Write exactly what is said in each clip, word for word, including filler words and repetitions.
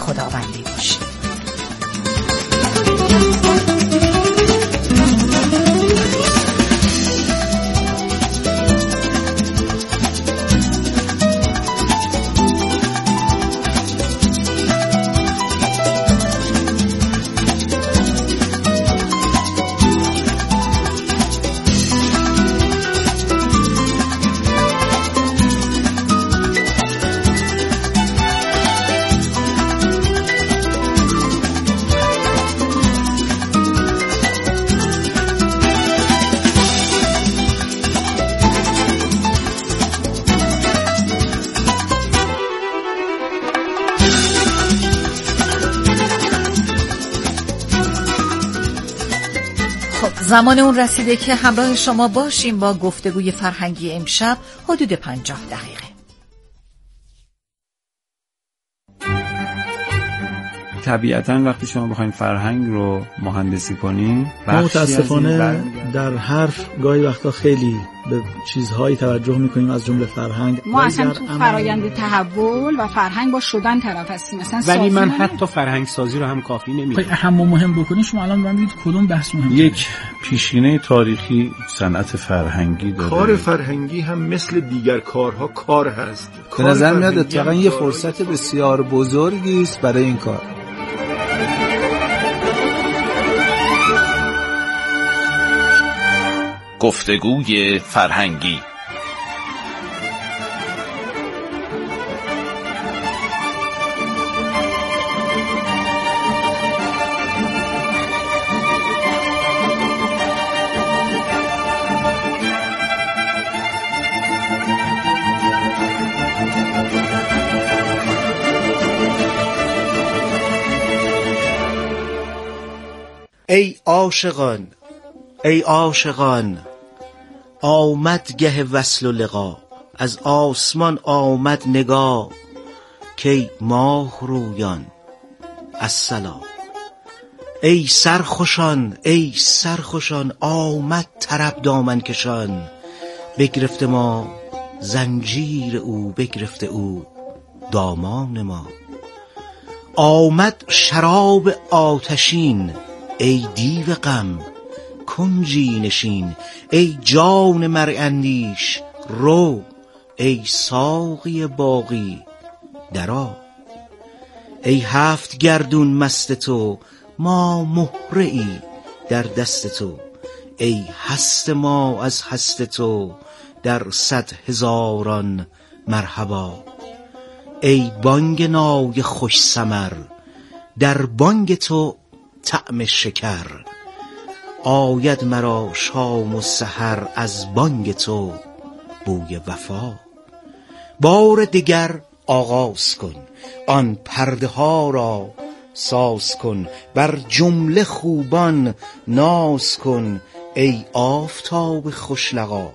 خداوندی باشید. زمان اون رسیده که همراه شما باشیم با گفتگوی فرهنگی امشب حدود پنجاه دقیقه. طبیعتاً وقتی شما بخواید فرهنگ رو مهندسی کنین، متاسفانه در حرف گاهی وقتا خیلی به چیزهایی توجه میکنیم از جمله فرهنگ. ما اصلا تو فرایند تحول و فرهنگ با شدن طرف هستیم. ولی من حتی فرهنگ سازی رو هم کافی نمیدونم. اهم مهم بکنید شما الان ببینید کدوم بحث مهمه. یک پیشینه تاریخی صنعت فرهنگی داره. کار فرهنگی هم مثل دیگر کارها کار هست. به نظر میاد اتفاقا یه فرصت بسیار بزرگی است برای این کار. گفتگوی فرهنگی. ای عاشقان، ای عاشقان، آمد گه وصل و لقا، از آسمان آمد نگاه، کی ماه رویان السلام. ای سرخوشان، ای سرخوشان، آمد طرب دامن کشان، بگرفته ما زنجیر او، بگرفته او دامان ما. آمد شراب آتشین، ای دیو غم کنجی نشین، ای جان مرء اندیش رو، ای ساقی باقی درآ. ای هفت گردون مست تو، ما مهره ای در دست تو، ای هست ما از هست تو در صد هزاران مرحبا. ای بانگ نای خوش ثمر، در بانگ تو طعم شکر، آید مرا شام و سحر، از بانگ تو بوی وفا. بار دگر آغاز کن، آن پرده ها را ساز کن، بر جمله خوبان ناز کن، ای آفتاب خوش لقا.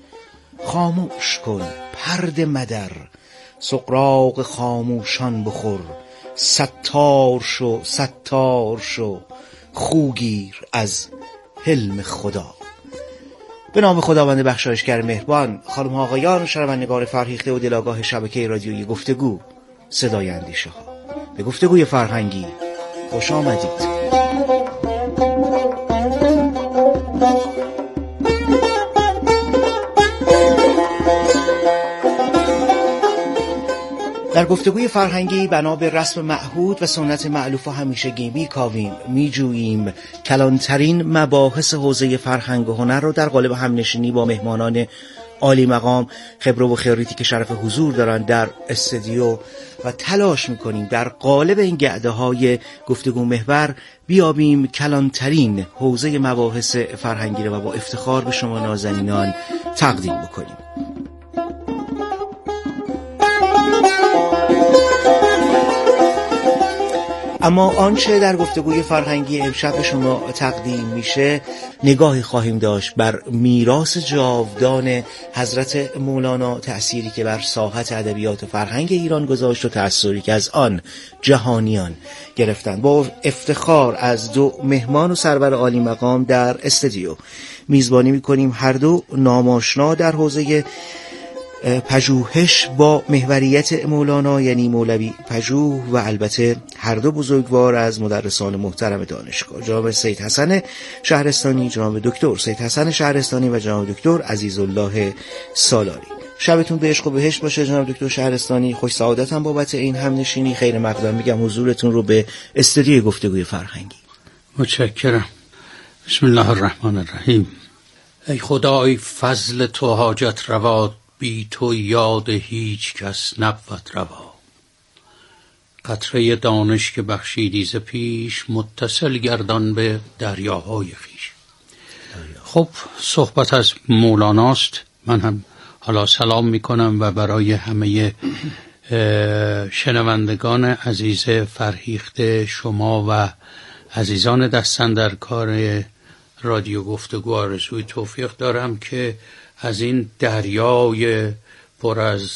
خاموش کن پرده مدر، سغراق خاموشان بخور، ستار شو ستار شو، خوگیر از حلم خدا. به نام خداوند بخشایشگر مهربان. خانم ها آقایان، شنوندگان فرهیخته و دلاگاه شبکه رادیویی گفتگو صدای اندیشه ها، به گفتگوی فرهنگی خوش آمدید. در گفتگوی فرهنگی بنا به رسم معهود و سنت مألوف و همیشگی میکاویم، میجوییم کلانترین مباحث حوزه فرهنگ و هنر رو در قالب همنشینی با مهمانان عالی مقام، خبره و خبریتی که شرف حضور دارند در استودیو و تلاش میکنیم در قالب این گعده های گفتگو محور بیابیم کلانترین حوزه مباحث فرهنگی رو و با افتخار به شما نازنینان تقدیم بکنیم. اما آنچه در گفتگوی فرهنگی امشب به شما تقدیم میشه، نگاهی خواهیم داشت بر میراث جاودان حضرت مولانا، تأثیری که بر ساحت ادبیات و فرهنگ ایران گذاشت و تأثیری که از آن جهانیان گرفتند. با افتخار از دو مهمان و سرور عالی مقام در استودیو میزبانی میکنیم. هر دو ناماشنا در حوزه پژوهش با محوریت مولانا یعنی مولوی پژوه و البته هر دو بزرگوار از مدرسان محترم دانشگاه، جناب سید حسن شهرستانی، جناب دکتر سید حسن شهرستانی و جناب دکتر عزیزالله سالاری. شبتون به عشق و بهشت باشه جناب دکتر شهرستانی. خوش سعادتم بابت این همنشینی. خیر مقدم میگم حضورتون رو به استودیوی گفتگوی فرهنگی. متشکرم. بسم الله الرحمن الرحیم. ای خدای فضل تو حاجت روا، بی تو یاد هیچ کس نبود روا. قطره دانش که بخشیدی ز پیش، متصل گردان به دریاهای خویش. خب صحبت از مولاناست. من هم حالا سلام میکنم و برای همه شنوندگان عزیز فرهیخته شما و عزیزان دستن در کار رادیو گفتگو آرزوی توفیق دارم که از این دریای پر از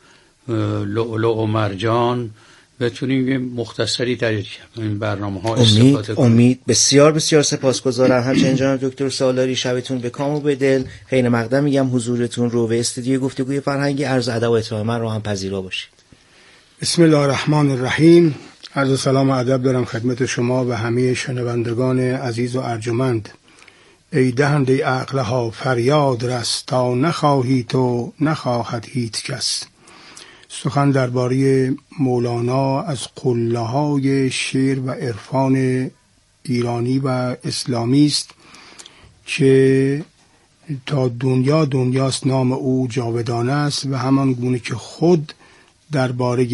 لؤلؤ و مرجان بتونیم یه مختصری در این برنامه ها استفاده کنیم. امید بسیار بسیار سپاسگزارم. همچنین جناب دکتر سالاری شبتون به کام و به دل. خیلی مقدم میگم حضورتون رو به استودیوی گفتگوی فرهنگی. عرض ادب و احترام من رو هم پذیرا باشید. بسم الله الرحمن الرحیم. عرض سلام و ادب دارم خدمت شما و همه شنوندگان عزیز و ارجمند. ای دهنده عقلها فریاد رس، تا نخواهی تو نخواهد هیچ کس. سخن درباره مولانا از قله‌های شعر و عرفان ایرانی و اسلامی است که تا دنیا دنیاست نام او جاودانه است و همان گونه که خود درباره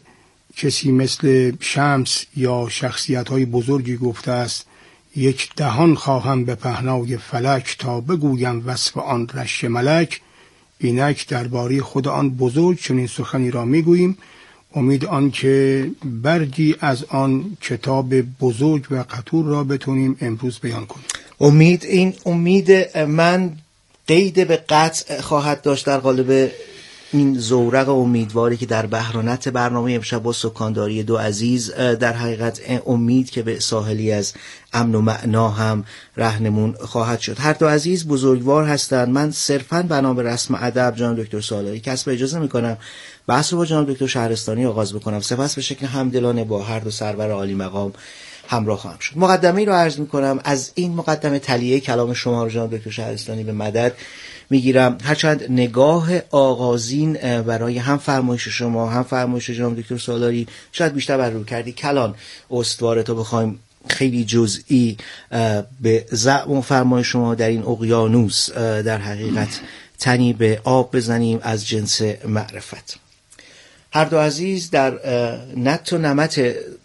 کسی مثل شمس یا شخصیت‌های بزرگی گفته است یک دهان خواهم به پهنای فلک، تا بگویم وصف آن رشک ملک. اینک درباره خود آن بزرگ چنین سخنی را میگوییم، امید آن که برگی از آن کتاب بزرگ و قطور را بتونیم امروز بیان کنیم. امید این امید من قید به قطع خواهد داشت در قالب این زورق امیدواری که در بهرانت برنامه امشب با سکانداری دو عزیز در حقیقت امید که به ساحلی از امن و معنا هم رهنمون خواهد شد. هر دو عزیز بزرگوار هستند. من صرفاً بنا به رسم ادب جناب دکتر سالاری کسب اجازه میکنم بحث رو با جناب دکتر شهرستانی آغاز بکنم. سپس به شکل همدلانه با هر دو سرور عالی مقام همراه خواهم شد. مقدمه‌ای رو عرض میکنم. از این مقدمه تلیه کلام شما رو جناب دکتر شهرستانی به مدد میگیرم، هرچند نگاه آغازین برای هم فرمایش شما هم فرمایش جناب دکتر سالاری شاید بیشتر بر رو کردی کلان استواره تا بخوایم خیلی جزئی به زعم و فرمایش شما در این اقیانوس در حقیقت تنی به آب بزنیم از جنس معرفت. هر دو عزیز در نت و نمت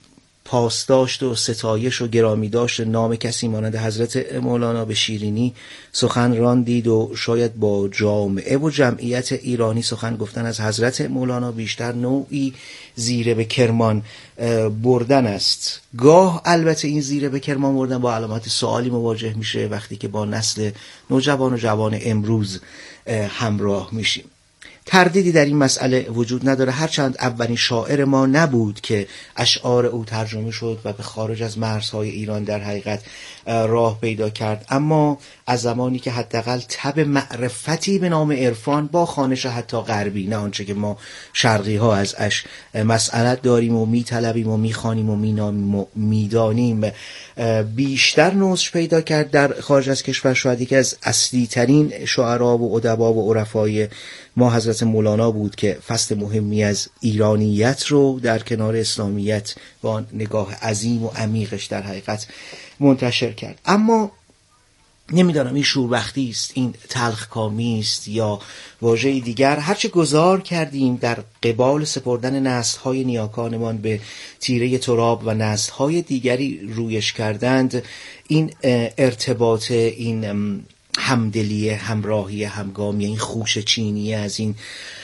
پاسداشت و ستایش و گرامی داشت نام کسی مانند حضرت مولانا به شیرینی سخن راندید و شاید با جامعه و جمعیت ایرانی سخن گفتن از حضرت مولانا بیشتر نوعی زیره به کرمان بردن است. گاه البته این زیره به کرمان بردن با علامات سوالی مواجه میشه وقتی که با نسل نوجوان و جوان امروز همراه میشیم. تردیدی در این مسئله وجود نداره، هرچند اولین شاعر ما نبود که اشعار او ترجمه شد و به خارج از مرزهای ایران در حقیقت راه پیدا کرد، اما از زمانی که حداقل تب معرفتی به نام عرفان با خوانش حتی غربی، نه آنچه که ما شرقی ها از اش مسئلت داریم و میطلبیم و میخوانیم و مینامیم و میدانیم، بیشتر نوش پیدا کرد در خارج از کشور. شاید یکی از اصلی ترین شعرا و ادبا و عرفای ما حضرت مولانا بود که فصل مهمی از ایرانیت رو در کنار اسلامیت با آن نگاه عظیم و عمیقش در حقیقت منتشر کرد. اما نمیدانم این شوربختی است، این تلخ کامی است یا واژه‌ای دیگر، هرچه گذار کردیم در قبال سپردن نسل‌های نیاکانمان به تیره تراب و نسل‌های دیگری رویش کردند، این ارتباط، این همدلی، همراهی، همگامی، این خوش چینی از این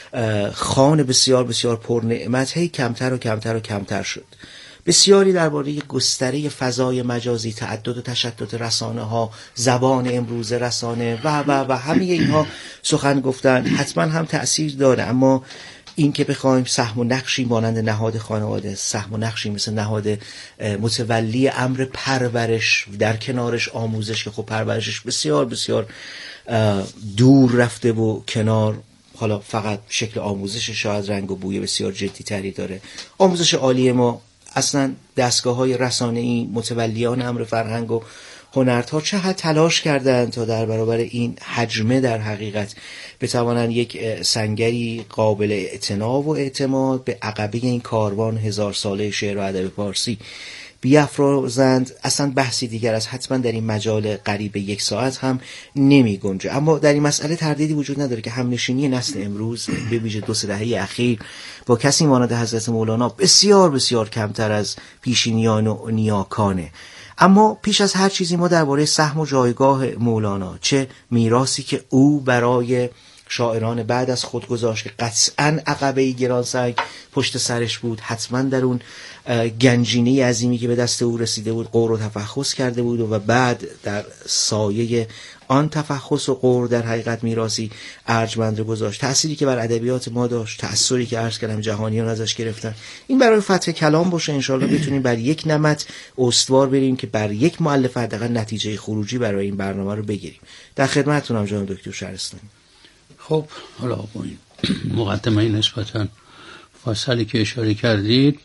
خان بسیار بسیار پرنعمت هی کمتر و کمتر و کمتر شد. بسیاری درباره گستره فضای مجازی، تعدد و تشتت رسانه ها، زبان امروز رسانه و و و همه اینها سخن گفتن، حتما هم تأثیر داره، اما این که بخوایم سهم و نقشی مانند نهاد خانواده، سهم و نقشی مثل نهاد متولی امر پرورش، در کنارش آموزش که خب پرورشش بسیار بسیار دور رفته و کنار حالا فقط شکل آموزش شاید رنگ و بوی بسیار جدی تری داره. آموزش عالی ما اصلا دستگاه های رسانه‌ای متولیان امر فرهنگ و هنرها چه حد تلاش کردند تا در برابر این حجمه در حقیقت بتوانند یک سنگری قابل اعتنا و اعتماد به عقبه این کاروان هزار ساله شعر و ادب پارسی بیافرازند. اصلا بحثی دیگر از حتما در این مجال قریب یک ساعت هم نمی گنجه. اما در این مسئله تردیدی وجود نداره که همنشینی نسل امروز به ویژه دو سه دهه اخیر با کسی مانند حضرت مولانا بسیار بسیار کمتر از پیشینیان و نیاکانه. اما پیش از هر چیزی ما درباره سهم و جایگاه مولانا، چه میراثی که او برای شاعران بعد از خود گذاشت که قطعاً عقبه گرانسنگ پشت سرش بود، حتما در اون گنجینه عظیمی که به دست او رسیده بود غور و تفحص کرده بود و بعد در سایه آن تفحص و غور در حقیقت میراثی ارجمند رو گذاشت. تأثیری که بر ادبیات ما داشت، تأثیری که عرض کردم جهانیان ازش گرفتن. این برای فتح کلام باشه، انشالله بتونیم بر یک نمط استوار بریم که بر یک مؤلف حداقل نتیجه خروجی برای این برنامه رو بگیریم. در خدمتتونم جناب دکتر شهرستانی. خب حالا با این مقدمه نسبتاً فاصلی که اشاره کردید،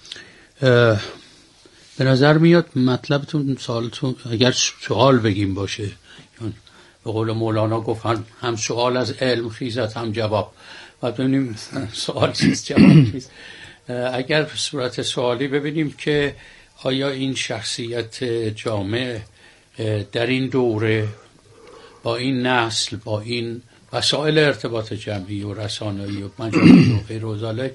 به نظر میاد مطلبتون سوالتون اگر سوال بگیم باشه، یعنی به قول مولانا گفتن هم سوال از علم خیزد هم جواب، و ببینیم سوال چیست جواب چیست. اگر صورت سوالی ببینیم که آیا این شخصیت جامع در این دوره با این نسل، با این وسایل ارتباط جمعی و رسانه‌ای و مجازی و غیر و ذالک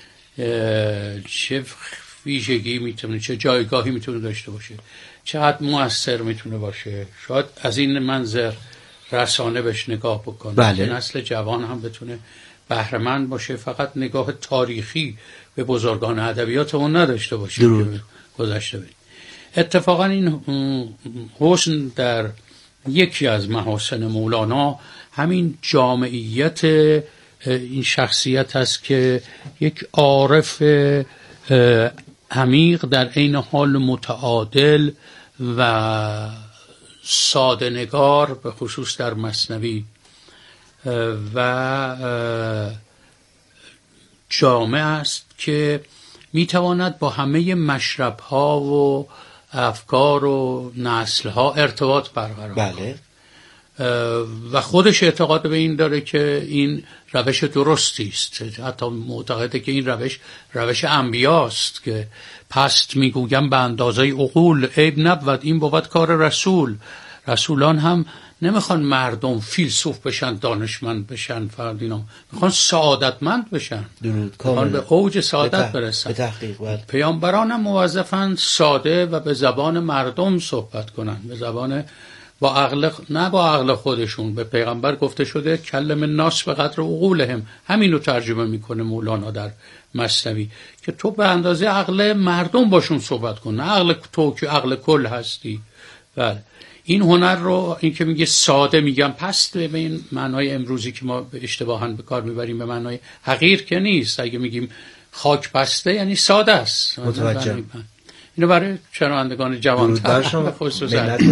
چه ویژگی میتونه، چه جایگاهی میتونه داشته باشه، چقدر مؤثر میتونه باشه. شاید از این منظر رسانه بهش نگاه بکنه، بله. که نسل جوان هم بتونه بهره‌مند باشه، فقط نگاه تاریخی به بزرگان ادبیاتمون نداشته باشه که گذشته بید. اتفاقا این حسن در یکی از محاسن مولانا همین جامعیت این شخصیت هست که یک عارف عمیق در عین حال متعادل و ساده نگار به خصوص در مثنوی و جامع است که میتواند با همه مشرب ها و افکار و نسل ها ارتباط برقرار کند. بله. و خودش اعتقاد به این داره که این روش درستی است، حتی معتقده که این روش روش انبیاست که پست میگویم به اندازه عقول عیب نبود این بود کار رسول. رسولان هم نمیخوان مردم فیلسوف بشن، دانشمند بشن، فرد اینا میخوان سعادتمند بشن، میخوان به اوج سعادت برسن. به تحقیق پیامبران هم موظفن ساده و به زبان مردم صحبت کنن، به زبان با عقل، نه با عقل خودشون. به پیغمبر گفته شده کلم الناس به قدر عقولهم، همین رو ترجمه میکنه مولانا در مثنوی که تو به اندازه عقل مردم باشون صحبت کن، نه عقل تو که عقل کل هستی. بله، این هنر رو، این که میگه ساده میگم پست، به این معنای امروزی که ما اشتباهاً به کار میبریم به معنای حقیر که نیست. اگه میگیم خاک پسته یعنی ساده است. متوجه. اینو برای شنوندگان جوان‌تر خصوصا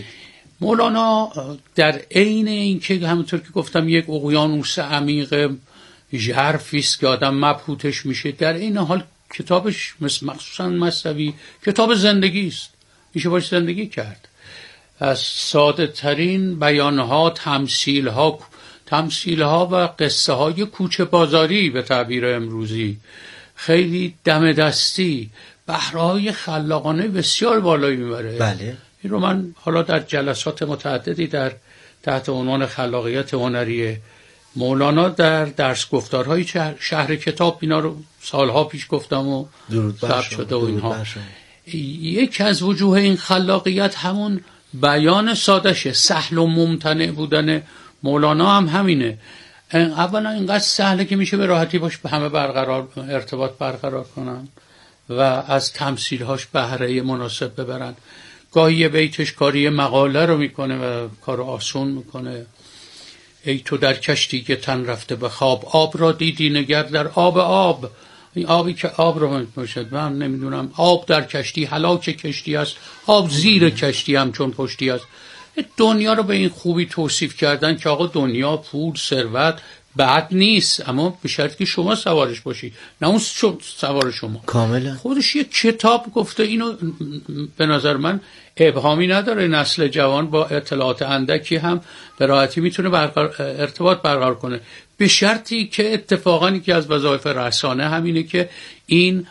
مولانا در عین اینکه همونطور که گفتم یک اقیانوس عمیق ژرفی است که آدم مبهوتش میشه، در این حال کتابش مخصوصا مثنوی کتاب زندگی است، میشه باش زندگی کرد. از ساده ترین بیانها، تمثیلها تمثیلها و قصه های کوچه بازاری به تعبیر امروزی، خیلی دم دستی، بهرهای خلاقانه بسیار بالایی میبره. بله. این رو من حالا در جلسات متعددی در تحت عنوان خلاقیت هنری مولانا در درس گفتارهای شهر کتاب اینا رو سالها پیش گفتم و ثبت شده و اینها. یک از وجوه این خلاقیت همون بیان سادشه، سهل و ممتنع بودن مولانا هم همینه. اولا اینقدر سهله که میشه به راحتی باش به همه برقرار ارتباط برقرار کنن و از تمثیلهاش بهره مناسب ببرن. گاهی یه بیتش کاری مقاله رو میکنه و کار آسون میکنه. ای تو در کشتی که تن رفته به خواب، آب را دیدی نگر در آب آب. این آبی که آب رو میپوشد، من نمیدونم آب در کشتی هلاک کشتی است، آب زیر کشتی هم چون پشتی است. دنیا رو به این خوبی توصیف کردن که آقا دنیا پول ثروت بد نیست، اما به شرطی که شما سوارش باشی، نه اون سوار شما. کاملا. خودش یک کتاب گفته. اینو به نظر من ابهامی نداره. نسل جوان با اطلاعات اندکی هم به راحتی میتونه برقرار ارتباط برقرار کنه، به شرطی که اتفاقا یکی از وظایف رسانه همینه که این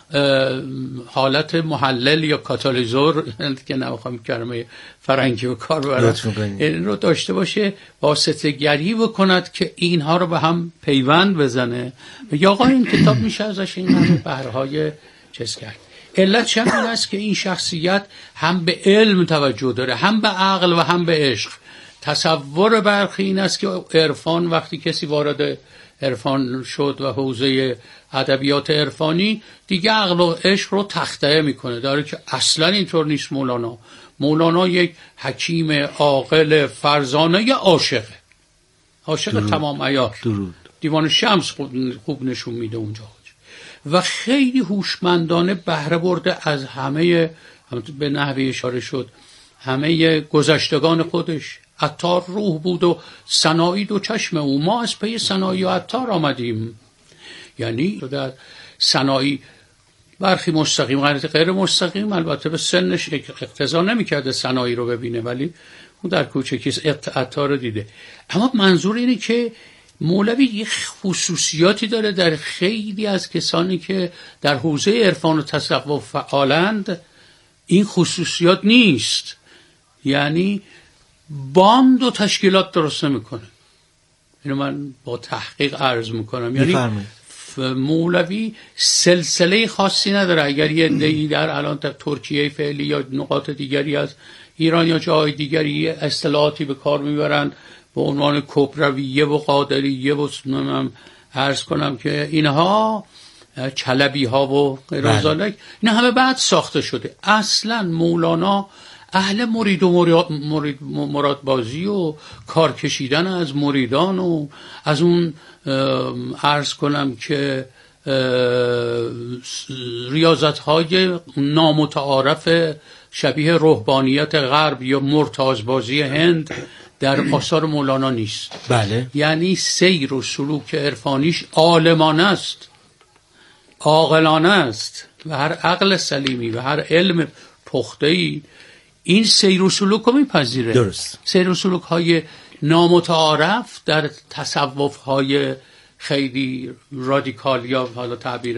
حالت محلل یا کاتالیزور که نمیخوام کلمه فرنگی به کار ببرم این رو داشته باشه، واسطه گری بکند که اینها رو به هم پیوند بزنه. یا آقا این کتاب میشه ازش این همه بهرهای چیز کرد. علت چه این است که این شخصیت هم به علم توجه داره، هم به عقل و هم به عشق. تصور برخی این است که عرفان، وقتی کسی وارد عرفان شد و حوزه ادبیات عرفانی، دیگه عقل و عشق رو تخطئه میکنه، داره که اصلا اینطور نیست. مولانا مولانا یک حکیم عاقل فرزانه یا عاشقه، عاشق تمام عیار. دیوان شمس خوب نشون میده اونجا و خیلی هوشمندانه بهره برده از همه، به نحوی اشاره شد، همه گذشتگان خودش. عطار روح بود و سنایی دو چشم او، ما از پی سنایی و عطار آمدیم. یعنی در سنایی برخی مستقیم، غیر مستقیم، البته به سنش اقتضا نمی‌کرده سنایی رو ببینه، ولی اون در کوچکی عطار رو دیده. اما منظور اینه که مولوی یک خصوصیاتی داره در خیلی از کسانی که در حوزه عرفان و تصوف فعالند این خصوصیات نیست. یعنی باند و تشکیلات درست نمیکنه. اینو من با تحقیق عرض میکنم. یعنی مولوی سلسله خاصی نداره. اگر یه عده‌ای در الان در ترکیه فعلی یا نقاط دیگری از ایران یا جای دیگری اصطلاحاتی به کار میبرند به عنوان کبرویه و قادریه و نمیم عرض کنم که اینها چلبی ها و غیر ذالک، این همه بعد ساخته شده. اصلا مولانا اهل مرید و مراد, مرید مراد بازی و کار کشیدن از مریدان و از اون عرض کنم که ریاضت های نامتعارف شبیه روحانیت غرب یا مرتازبازی هند در آثار مولانا نیست. بله. یعنی سیر و سلوک عرفانیش عالمانه است، عاقلانه است و هر عقل سلیمی و هر علم پخته‌ای این سیر و سلوک رو میپذیره. درست. سیر و سلوک های نامتعارف در تصوف های خیلی رادیکال یا حالا تعبیر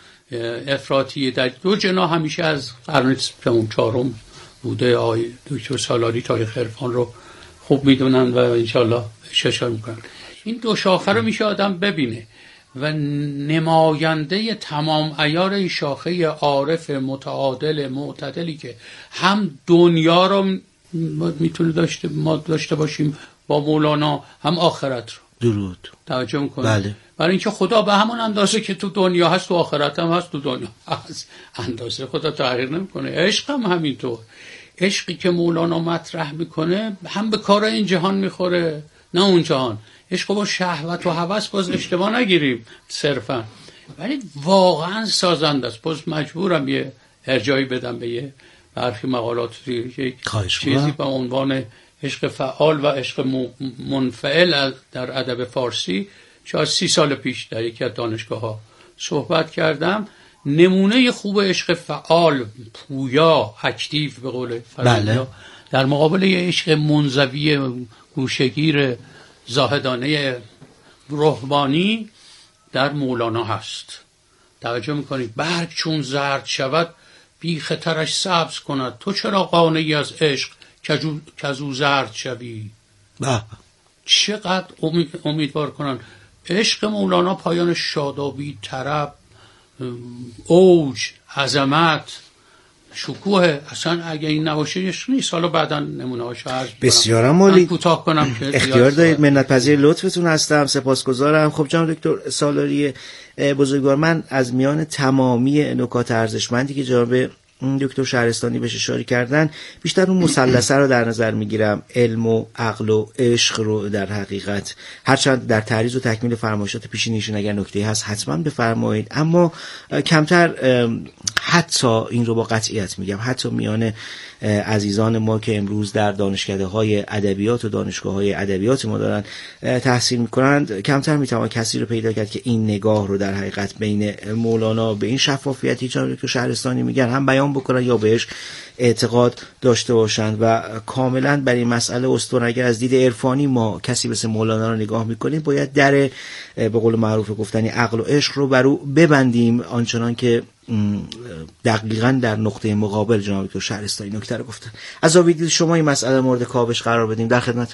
افراطی در دو جناح همیشه از قرن چهارم بوده. آقای دکتر سالاری تاریخ عرفان رو خوب میدونن و انشالله اشاره میکنن. این دو شاخه رو میشه آدم ببینه و نماینده تمام عیار شاخه عارف متعادل معتدلی که هم دنیا رو میتونه داشته ما داشته باشیم با مولانا، هم آخرت رو. درود. توجه میکنه. بله. برای اینکه خدا به همون اندازه که تو دنیا هست تو آخرت هم هست، تو دنیا هست اندازه خدا تغییر نمیکنه. عشق هم همینطور. عشقی که مولانا مطرح میکنه هم به کار این جهان میخوره نه اون جهان. عشق با شهوت و هوس باز اشتباه نگیریم صرفا، ولی واقعا سازنده است. باز مجبورم یه ارجاعی بدم به یه برخی مقالات، یک چیزی به عنوان عشق فعال و عشق منفعل در ادب فارسی شاید سی سال پیش در یکی از دانشگاه ها صحبت کردم. نمونه خوب عشق فعال، پویا، اکتیو به قول فرانسه، در مقابل یه عشق منزوی گوشگیر زاهدانه روحانی در مولانا هست. توجه میکنید؟ برگ چون زرد شود بیخ ترش سبز کند، تو چرا قانعی از عشق که از او زرد شوی. چقدر امید امیدوار کنن. عشق مولانا پایان شادابی، طرب، اوج، عظمت، شکوه. اصلا اگه این نباشه عشق نیست. حالا بعدا نمونه هاشو عرض می‌کنم. بسیار عالی. کوتاه کنم که اختیار دارید. منت پذیر لطفتون هستم، سپاسگزارم. خب جناب دکتر سالاری بزرگوار، من از میان تمامی نکات ارزشمندی که جناب دکتر شهرستانی بهش اشاره کردن، بیشتر اون مثلثه رو در نظر میگیرم، علم و عقل و عشق رو در حقیقت. هرچند در تعریض و تکمیل فرمایشات پیشینیشون اگر نکته‌ای هست حتما بفرمایید، اما کمتر حتی این رو با قطعیت میگم، حتی میان عزیزان ما که امروز در دانشکده‌های ادبیات و دانشگاه‌های ادبیات ما دارن تحصیل میکنند، کمتر میتوان کسی رو پیدا کرد که این نگاه رو در حقیقت بین مولانا به این شفافیتی که شهرستانی میگن هم بیان بکنن یا بهش اعتقاد داشته باشند. و کاملا بر این مسئله استوار، اگر از دید عرفانی ما کسی مثل مولانا رو نگاه میکنیم، باید در به قول معروف گفتنی عقل و عشق رو بر او ببندیم، آنچنان که دقیقاً در نقطه مقابل جناب دکتر شهرستانی نکته رو گفتن. از آوید شما این مسئله مورد کاوش قرار بدیم، در خدمت.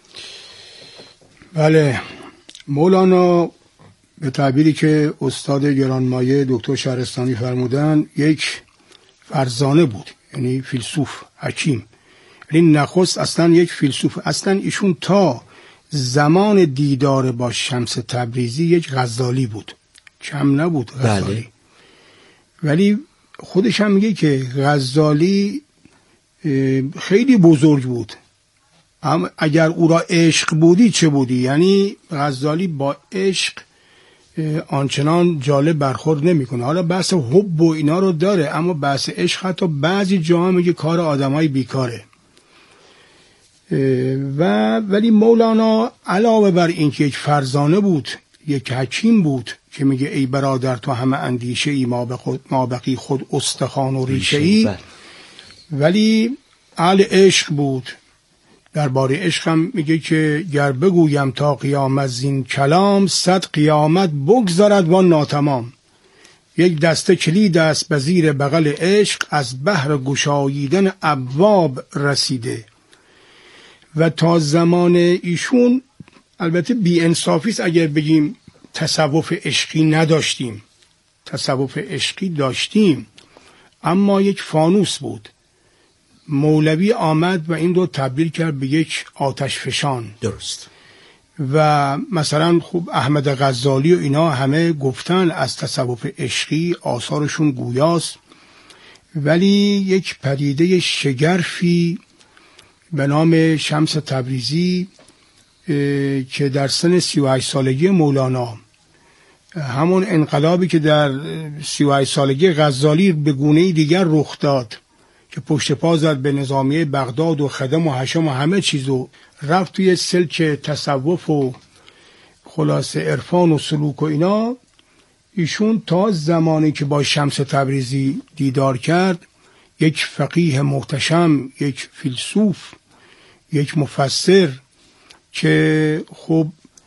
بله، مولانا به تعبیری که استاد گرانمایه دکتر شهرستانی فرمودن یک فرزانه بود، یعنی فیلسوف، حکیم. یعنی نخست اصلا یک فیلسوف، اصلا ایشون تا زمان دیدار با شمس تبریزی یک غزالی بود، کم نبود غزالی. بله. ولی خودش هم میگه که غزالی خیلی بزرگ بود، اما اگر او را عشق بودی چه بودی؟ یعنی غزالی با عشق آنچنان جالب برخورد نمیکنه. حالا بحث حب و اینا رو داره، اما بحث عشق حتی بعضی جاها میگه کار آدمای بیکاره. و ولی مولانا علاوه بر این که یک فرزانه بود، یک حکیم بود که میگه ای برادر تو همه اندیشه ای، ما, خود ما بقی خود استخوان و ریشه ای، ولی اهل عشق بود. درباره عشق هم میگه که گر بگویم تا قیامت زین کلام، صد قیامت بگذارد و ناتمام. یک دسته کلید است به زیر بغل عشق، از بحر گشاییدن ابواب رسیده. و تا زمان ایشون البته بی انصافی است اگر بگیم تصوف عشقی نداشتیم، تصوف عشقی داشتیم، اما یک فانوس بود. مولوی آمد و این رو تبدیل کرد به یک آتش فشان. درست. و مثلا خوب احمد غزالی و اینا همه گفتن از تصوف عشقی آثارشون گویاست، ولی یک پدیده شگرفی به نام شمس تبریزی که در سن سی و هشت سالگی مولانا، همون انقلابی که در سی و هشت سالگی غزالی به گونه‌ای دیگر رخ داد که پشت پا زد به نظامیه بغداد و خدم و حشم و همه چیز و رفت توی سلک تصوف و خلاصه عرفان و سلوک و اینا، ایشون تا زمانی که با شمس تبریزی دیدار کرد، یک فقیه محتشم، یک فیلسوف، یک مفسر که خب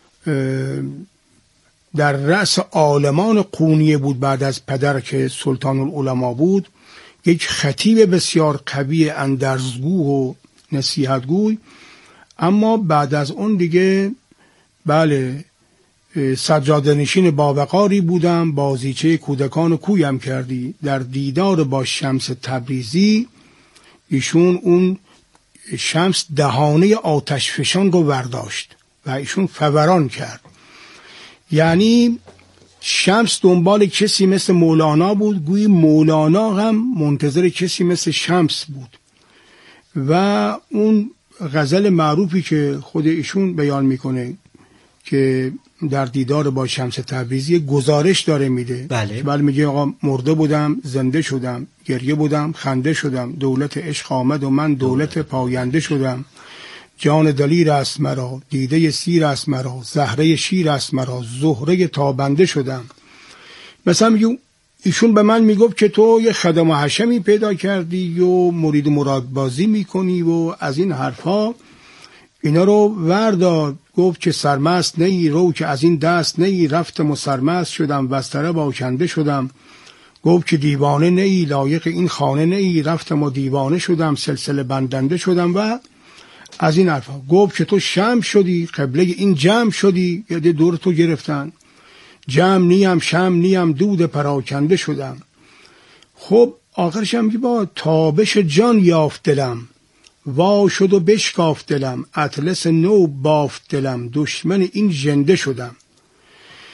در رأس عالمان قونیه بود بعد از پدر که سلطان العلماء بود، یک خطیب بسیار قوی اندرزگو و نصیحتگوی، اما بعد از اون دیگه بله سجاده نشین باوقاری بودم، بازیچه کودکان کویم کردی. در دیدار با شمس تبریزی ایشون اون شمس دهانه آتش فشان رو برداشت و ایشون فوران کرد. یعنی شمس دنبال کسی مثل مولانا بود، گویی مولانا هم منتظر کسی مثل شمس بود. و اون غزل معروفی که خود ایشون بیان میکنه که در دیدار با شمس تبریزی گزارش داره میده، بله. بله میگه آقا مرده بودم زنده شدم، گریه بودم خنده شدم، دولت عشق آمد و من دولت پاینده شدم. جان دلیر است مرا، دیده سیر است مرا، زهره شیر است مرا، زهره تابنده شدم. مثلا میگه ایشون به من میگفت که تو یه خدم و حشمی پیدا کردی و مرید مراد بازی میکنی و از این حرفا. اینا رو ورداد، گفت که سرمست نی رو که از این دست نی، رفتم و سرمست شدم و از طرب آکنده شدم. گفت که دیوانه نی لایق این خانه نی، رفتم و دیوانه شدم سلسله بندنده شدم و از این حرفا. گفت که تو شم شدی قبله این جمع شدی، یه دور تو گرفتن، جمع نیم شم نیم دود پراکنده شدم. خب آخرش هم که با تابش جان یافت دلم، وا شد و بشکافت دلم، اطلس نو بافت دلم، دشمن این ژنده شدم.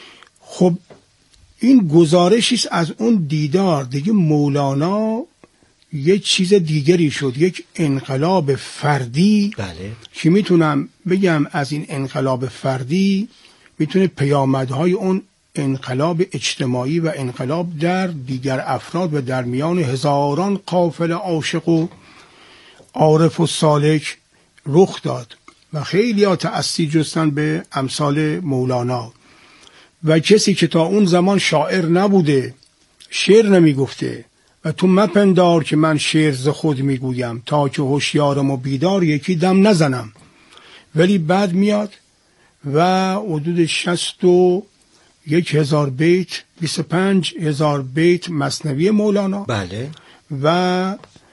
خب این گزارشیست از اون دیدار. دیگه مولانا یک چیز دیگری شد، یک انقلاب فردی. بله. که میتونم بگم از این انقلاب فردی میتونه پیامدهای اون انقلاب اجتماعی و انقلاب در دیگر افراد و در میان هزاران قافله عاشق و عارف و سالک رخ داد و خیلی ها تأسی جستن به امثال مولانا. و کسی که تا اون زمان شاعر نبوده، شعر نمیگفته، و تو مپندار که من شعر ز خود میگویم، تا که هوشیارم و بیدار یکی دم نزنم. ولی بعد میاد و حدود شصت و یک هزار بیت، بیست و پنج هزار بیت مثنوی مولانا. بله. و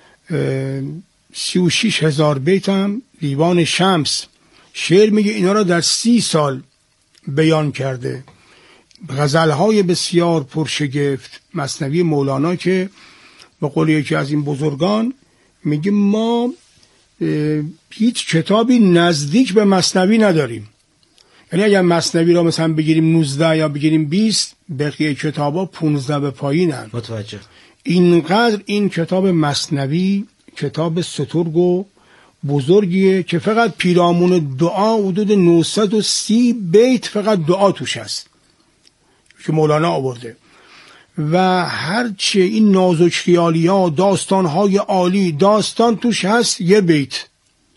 سی و شش هزار بیت هم دیوان شمس. شعر میگه اینا را در سی سال بیان کرده. غزلهای بسیار پرشگفت مثنوی مولانا که به قول یکی از این بزرگان میگه ما هیچ کتابی نزدیک به مثنوی نداریم. یعنی اگر مثنوی را مثلا بگیریم نوزده یا بگیریم بیست، بقیه کتابا پانزده به پایینن. متوجه. اینقدر این کتاب مثنوی کتاب سترگ و بزرگیه که فقط پیرامون دعا حدود نهصد و سی بیت فقط دعا توش هست که مولانا آورده. و هرچه این نازک خیالی ها، داستان های عالی، داستان توش هست یه بیت: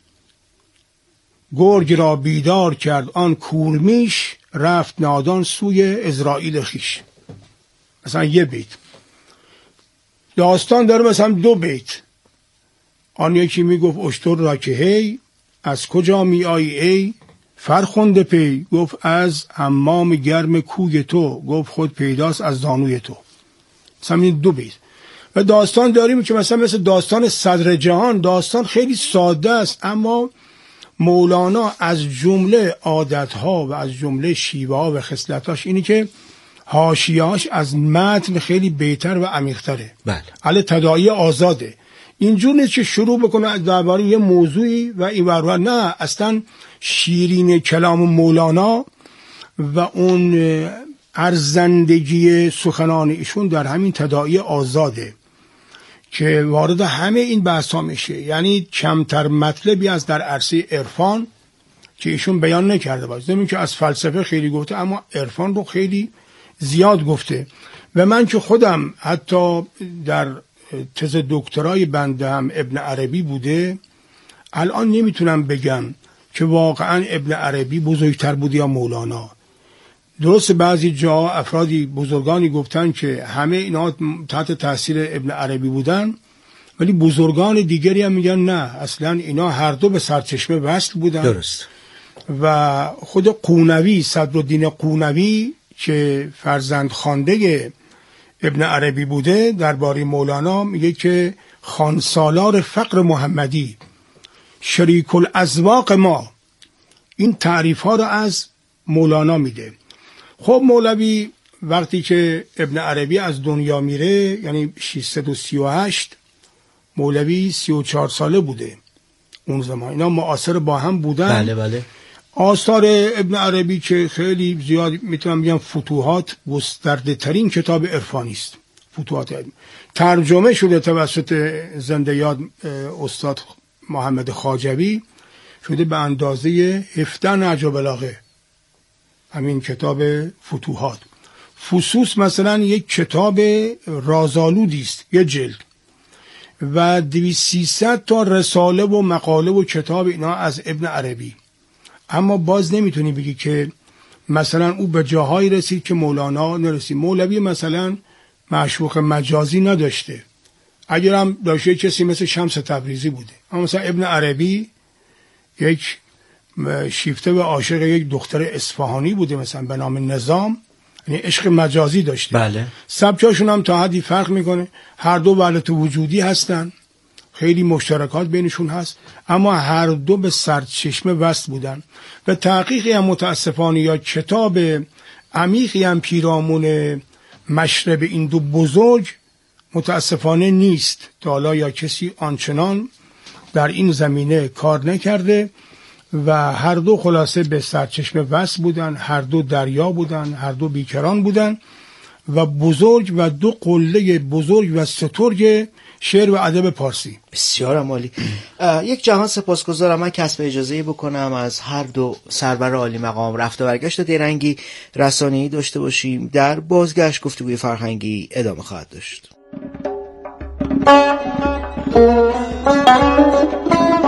گرگ را بیدار کرد آن کورمیش، رفت نادان سوی ازرائیل خیش. مثلا یه بیت. داستان داره مثلا دو بیت. آن یکی میگفت اشتر را که هی، از کجا می آیی ای فرخنده پی، گفت از حمام گرم کوی تو، گفت خود پیداست از زانوی تو. مثلا این دو بیت. و داستان داریم که مثلا مثل داستان صدر جهان، داستان خیلی ساده است، اما مولانا از جمله عادتها و از جمله شیوه‌ها و خصلتاش اینی که حاشیه‌اش از متن خیلی بهتر و عمیق‌تره. بله. علی تداعی آزاده. اینجور نیست که شروع بکنه درباره یه موضوعی و این ور نه، اصلا شیرین کلام مولانا و اون ارزندگی سخنان ایشون در همین تداعی آزاده که وارد همه این بحثا میشه. یعنی کمتر مطلبی از در عرصه عرفان که ایشون بیان نکرده باشه. زمین که از فلسفه خیلی گفته، اما عرفان رو خیلی زیاد گفته. و من که خودم حتی در تز دکترای بنده هم ابن عربی بوده، الان نمیتونم بگم که واقعا ابن عربی بزرگتر بوده یا مولانا. درست بعضی جا افرادی بزرگانی گفتن که همه اینا تحت تاثیر ابن عربی بودن، ولی بزرگان دیگری هم میگن نه، اصلا اینا هر دو به سرچشمه وصل بودن. درست. و خود قونوی، صدرالدین قونوی که فرزند خوانده ابن عربی بوده، درباره مولانا میگه که خانسالار فقر محمدی، شریک الازواق ما. این تعریف ها رو از مولانا میده. خب مولوی وقتی که ابن عربی از دنیا میره، یعنی ششصد و سی و هشت، مولوی سی و چهار ساله بوده اون زمان. اینا معاصر با هم بودن. بله بله. آثار ابن عربی که خیلی زیاد میتونم بگم فتوحات گسترده ترین کتاب عرفانی است. فتوحات علم. ترجمه شده توسط زنده یاد استاد محمد خواجوی، شده به اندازه هفده نهج بلاغه. همین کتاب فتوحات. فصوص مثلا یک کتاب رازآلودی است، یک جلد، و دویست سیصد تا رساله و مقاله و کتاب اینا از ابن عربی. اما باز نمیتونی بگی که مثلا او به جاهایی رسید که مولانا نرسید. مولوی مثلا معشوق مجازی نداشته، اگر هم داشته کسی مثل شمس تبریزی بوده. اما مثلا ابن عربی یک شیفته و عاشق یک دختر اصفهانی بوده مثلا به نام نظام، یعنی عشق مجازی داشته. بله. سبکاشون هم تا حدی فرق میکنه، هر دو وحدت وجودی هستن، خیلی مشترکات بینشون هست، اما هر دو به سرچشمه وصل بودن. و تحقیقی هم متاسفانه یا کتاب عمیقی هم پیرامون مشرب این دو بزرگ متاسفانه نیست تا حالا، یا کسی آنچنان در این زمینه کار نکرده. و هر دو خلاصه به سرچشمه وصل بودن، هر دو دریا بودن، هر دو بیکران بودن. و بزرگ و دو قله بزرگ و سترگ شعر و ادب پارسی. بسیار عالی. یک جهان سپاسگزارم. من کسب اجازه بکنم از هر دو سرور عالی مقام رفت و برگشت درنگی رسانه‌ای داشته باشیم. در بازگشت گفتگوی فرهنگی ادامه خواهد داشت.